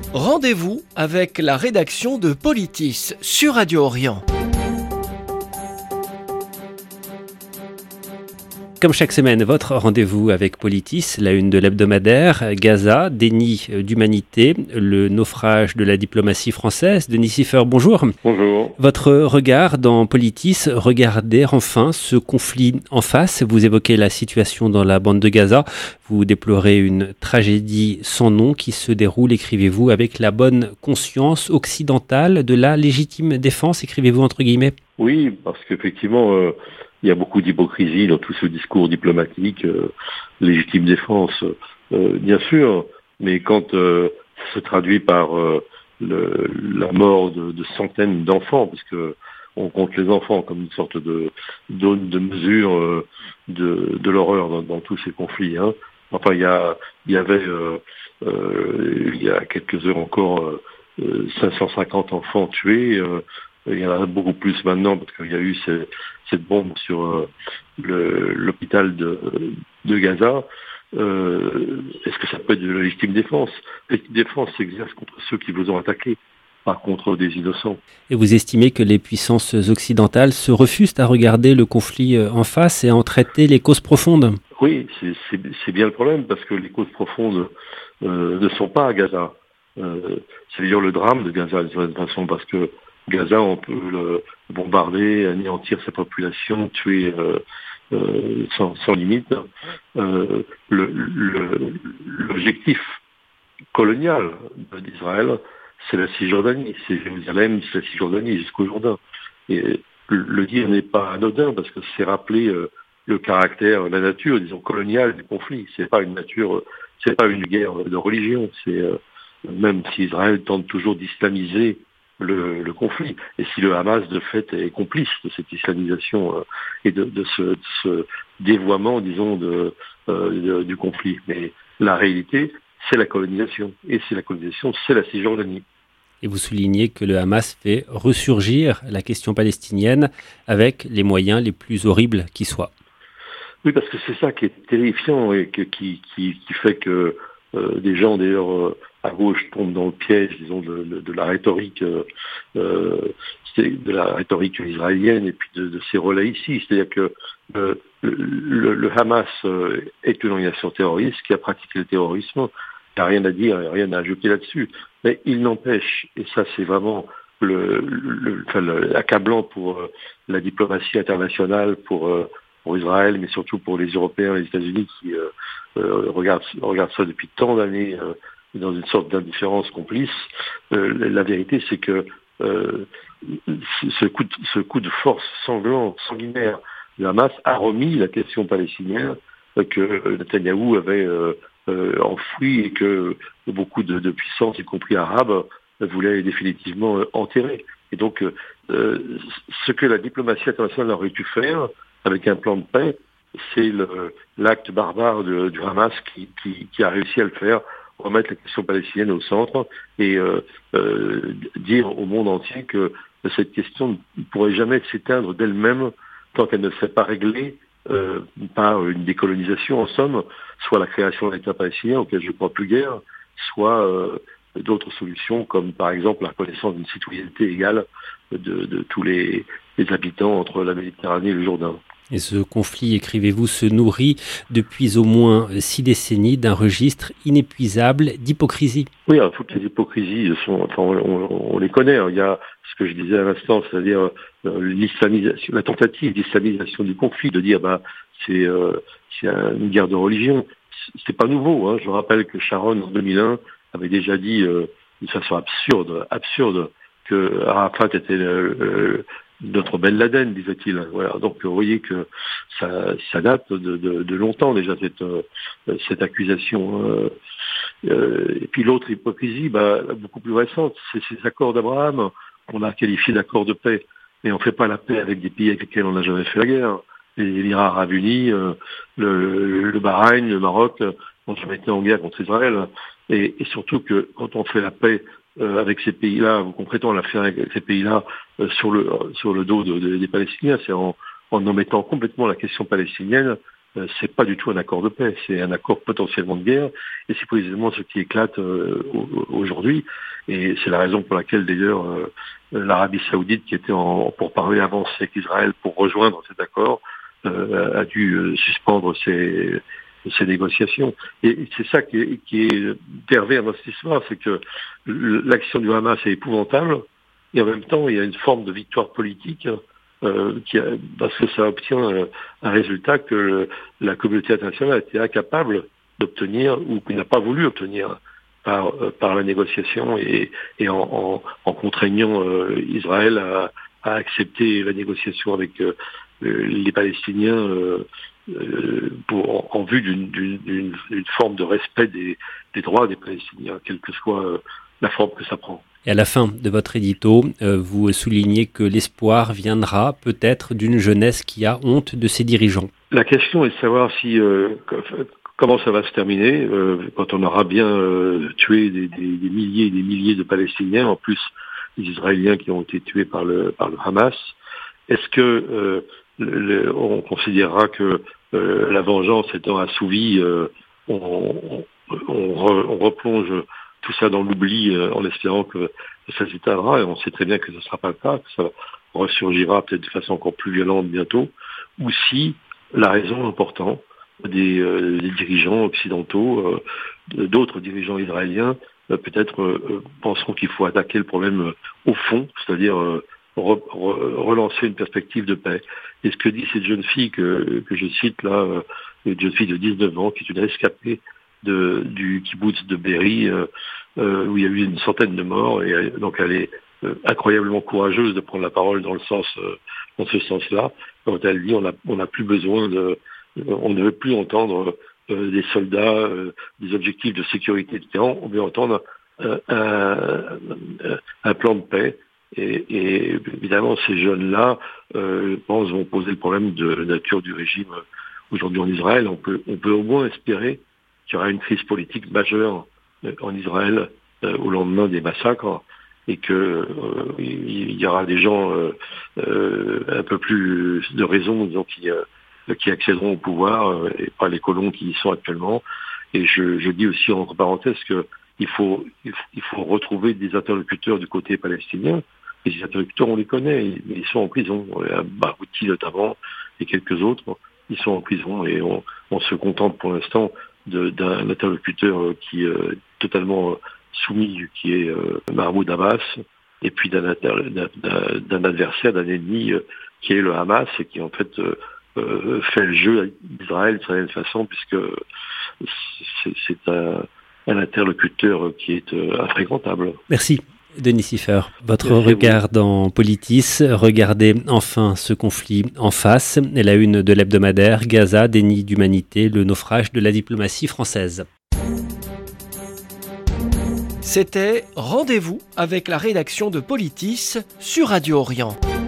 Rendez-vous avec la rédaction de Politis sur Radio Orient. Comme chaque semaine, votre rendez-vous avec Politis, la une de l'hebdomadaire, Gaza, déni d'humanité, le naufrage de la diplomatie française. Denis Siffert, bonjour. Bonjour. Votre regard dans Politis, regardez enfin ce conflit en face. Vous évoquez la situation dans la bande de Gaza. Vous déplorez une tragédie sans nom qui se déroule, écrivez-vous, avec la bonne conscience occidentale de la légitime défense, écrivez-vous entre guillemets. Oui, parce qu'effectivement, il y a beaucoup d'hypocrisie dans tout ce discours diplomatique, légitime défense, bien sûr, mais quand ça se traduit par la mort de centaines d'enfants, parce que on compte les enfants comme une sorte de mesure de l'horreur dans tous ces conflits. Hein. Enfin, il y avait il y a quelques heures encore 550 enfants tués. Il y en a beaucoup plus maintenant parce qu'il y a eu cette bombe sur l'hôpital de Gaza. Est-ce que ça peut être de la légitime défense? La légitime défense s'exerce contre ceux qui vous ont attaqué, pas contre des innocents. Et vous estimez que les puissances occidentales se refusent à regarder le conflit en face et à en traiter les causes profondes? Oui, c'est bien le problème parce que les causes profondes ne sont pas à Gaza. C'est d'ailleurs le drame de Gaza de toute façon parce que Gaza, on peut le bombarder, anéantir sa population, tuer sans limite. L'objectif colonial d'Israël, c'est la Cisjordanie, c'est Jérusalem, c'est la Cisjordanie jusqu'au Jourdain. Et le dire n'est pas anodin parce que c'est rappeler le caractère, la nature, disons, coloniale du conflit. C'est pas une nature, c'est pas une guerre de religion. C'est même si Israël tente toujours d'islamiser le conflit. Et si le Hamas, de fait, est complice de cette islamisation et de ce dévoiement, disons, du conflit. Mais la réalité, c'est la colonisation. Et c'est la colonisation, c'est la Cisjordanie. Et vous soulignez que le Hamas fait ressurgir la question palestinienne avec les moyens les plus horribles qui soient. Oui, parce que c'est ça qui est terrifiant et qui fait que des gens, d'ailleurs, à gauche tombent dans le piège, disons, de la rhétorique, de la rhétorique israélienne et puis de ces relais ici. C'est-à-dire que le Hamas est une organisation terroriste qui a pratiqué le terrorisme. Il n'y a rien à dire, il n'y a rien à ajouter là-dessus. Mais il n'empêche, et ça c'est vraiment l'accablant pour la diplomatie internationale, pour Israël, mais surtout pour les Européens et les États-Unis qui regardent ça depuis tant d'années dans une sorte d'indifférence complice. La vérité, c'est que ce coup de force sanguinaire du Hamas a remis la question palestinienne que Netanyahou avait enfoui et que beaucoup de puissances, y compris arabes, voulaient définitivement enterrer. Et donc, ce que la diplomatie internationale aurait dû faire avec un plan de paix, c'est l'acte barbare du Hamas qui a réussi à le faire, remettre la question palestinienne au centre et dire au monde entier que cette question ne pourrait jamais s'éteindre d'elle-même tant qu'elle ne serait pas réglée par une décolonisation, en somme, soit la création d'un État palestinien auquel je ne crois plus guère, soit d'autres solutions comme par exemple la reconnaissance d'une citoyenneté égale de tous les habitants entre la Méditerranée et le Jourdain. Et ce conflit, écrivez-vous, se nourrit depuis au moins 6 décennies d'un registre inépuisable d'hypocrisie. Oui, alors, toutes les hypocrisies on les connaît. Il y a ce que je disais à l'instant, c'est-à-dire l'islamisation, la tentative d'islamisation du conflit, de dire c'est une guerre de religion. C'est pas nouveau. Hein. Je rappelle que Sharon en 2001 avait déjà dit d'une façon absurde que Arafat était notre Ben Laden, disait-il. Voilà. Donc vous voyez que ça date de longtemps déjà cette accusation. Et puis l'autre hypocrisie, beaucoup plus récente, c'est ces accords d'Abraham qu'on a qualifiés d'accords de paix. Mais on ne fait pas la paix avec des pays avec lesquels on n'a jamais fait la guerre. Les Émirats Arabes Unis, le Bahreïn, le Maroc n'ont jamais été en guerre contre Israël. Et surtout que quand on fait la paix avec ces pays-là, ou qu'on prétend la faire avec ces pays-là sur le dos des Palestiniens, c'est en omettant complètement la question palestinienne c'est pas du tout un accord de paix, c'est un accord potentiellement de guerre, et c'est précisément ce qui éclate aujourd'hui. Et c'est la raison pour laquelle d'ailleurs l'Arabie Saoudite, qui était en pourparlers avancés avec Israël pour rejoindre cet accord, a dû suspendre ses négociations. Et c'est ça qui est pervers dans cette histoire, c'est que l'action du Hamas est épouvantable, et en même temps il y a une forme de victoire politique parce que ça obtient un résultat que la communauté internationale a été incapable d'obtenir ou qui n'a pas voulu obtenir par la négociation et en contraignant Israël à accepter la négociation avec les Palestiniens en vue d'une forme de respect des droits des Palestiniens, quelle que soit la forme que ça prend. Et à la fin de votre édito, vous soulignez que l'espoir viendra peut-être d'une jeunesse qui a honte de ses dirigeants. La question est de savoir comment ça va se terminer quand on aura bien tué des milliers et des milliers de Palestiniens, en plus des Israéliens qui ont été tués par le Hamas. Est-ce que on considérera que la vengeance étant assouvie, on replonge tout ça dans l'oubli en espérant que ça s'éteindra, et on sait très bien que ce ne sera pas le cas, que ça ressurgira peut-être de façon encore plus violente bientôt, ou si la raison importante des dirigeants occidentaux, d'autres dirigeants israéliens, peut-être penseront qu'il faut attaquer le problème au fond, c'est-à-dire relancer une perspective de paix. Et ce que dit cette jeune fille que je cite là, une jeune fille de 19 ans, qui est une rescapée du kibbutz de Be'eri, où il y a eu une centaine de morts, et donc elle est incroyablement courageuse de prendre la parole dans ce sens-là, quand elle dit on n'a plus besoin on ne veut plus entendre des soldats, des objectifs de sécurité de terrain, on veut entendre un plan de paix. Et évidemment, ces jeunes-là, je pense, vont poser le problème de la nature du régime aujourd'hui en Israël. On peut au moins espérer qu'il y aura une crise politique majeure en Israël au lendemain des massacres, et que il y aura des gens un peu plus de raison, disons, qui accéderont au pouvoir, et pas les colons qui y sont actuellement. Et je dis aussi entre parenthèses que il faut retrouver des interlocuteurs du côté palestinien. Et ces interlocuteurs, on les connaît, ils sont en prison. Barouti notamment, et quelques autres, ils sont en prison, et on se contente pour l'instant d'un interlocuteur qui est totalement soumis, qui est Mahmoud Abbas, et puis d'un adversaire, d'un ennemi qui est le Hamas, et qui en fait fait le jeu d'Israël d'une certaine façon, puisque c'est un interlocuteur qui est infréquentable. Merci. Denis Siffer, votre regard dans Politis, regardez enfin ce conflit en face, et la une de l'hebdomadaire, Gaza, déni d'humanité, le naufrage de la diplomatie française. C'était Rendez-vous avec la rédaction de Politis sur Radio Orient.